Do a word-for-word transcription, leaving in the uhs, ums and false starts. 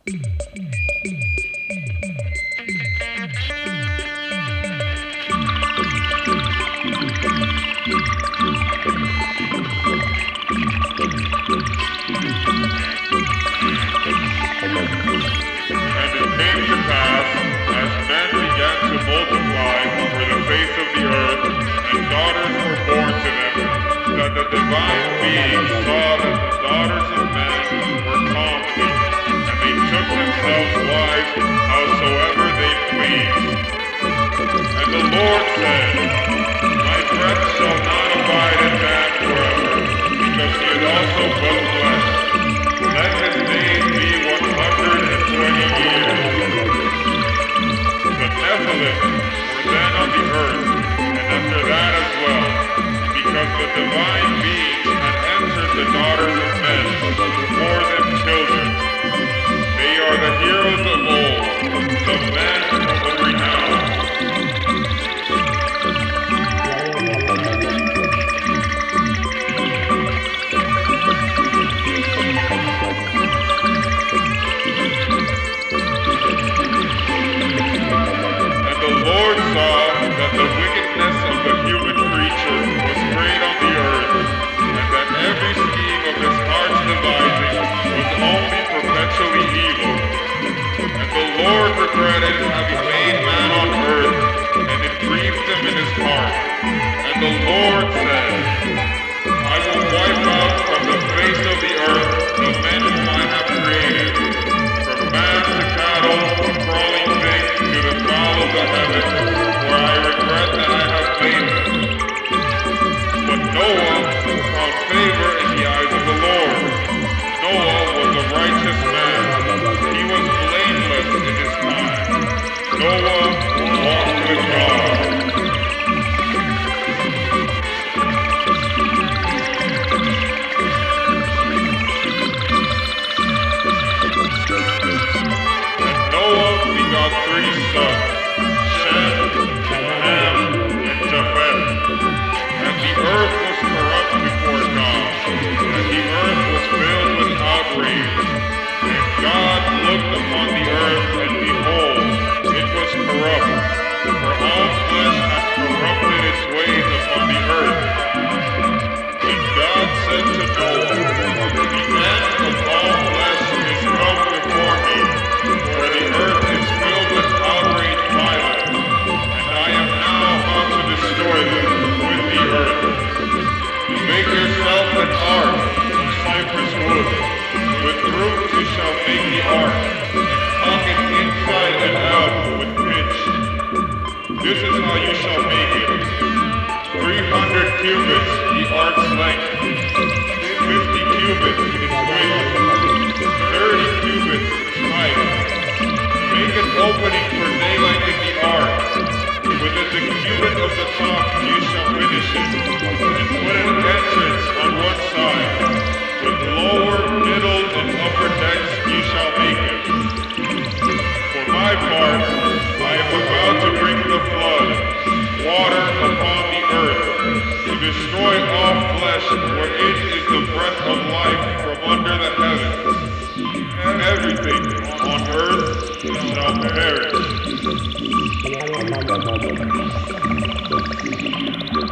came to pass, as men began to multiply over the face of the earth, and daughters were born to them, that the divine beings saw that the daughters of men were comely, and they took themselves wives howsoever they pleased. And the Lord said, My breath shall not abide in man forever, because he is also but flesh. Let his days be one hundred and twenty years. The Nephilim were then on the earth, and after that as well, because the divine beings had entered the daughters of men, bore them children. They are the heroes of old, the men of renown. The wickedness of the human creature was great on the earth, and that every scheme of his heart's devising was only perpetually evil. And the Lord regretted having made man on earth, and it grieved him in his heart. And the Lord said, I will wipe out from the face of the earth the men whom I have created, from man to cattle, from crawling things to the fowl of the heavens, for I regret that I have made them. But Noah found favor in the eyes of the Lord. Noah was a righteous man. He was blameless in his time. Noah walked with God. And Noah begot three sons, Shem, Ham, and Japheth. And the earth was corrupt before God, and the earth was filled with outrage. And God looked upon the earth, and behold, it was corrupt, for all flesh had corrupted its ways upon the earth. And God said to Noah, The end of all flesh is come before me, for the earth is filled with outraged violence, and I am now about to destroy them with the earth. Make yourself an ark of cypress wood. With roots you shall make the ark, and caulk it inside and out with pitch. This is how you shall make it. Three hundred cubits the ark's length, fifty cubits its width, thirty cubits its height. Make an opening for daylight in the ark. Within the cubit of the top you shall finish it, and put an entrance on one side. With lower, middle, and upper decks you shall make it. For my part, I am about to bring the flood, water upon the earth, to destroy all flesh, wherein is the breath of life from under the heavens. Everything on earth shall perish.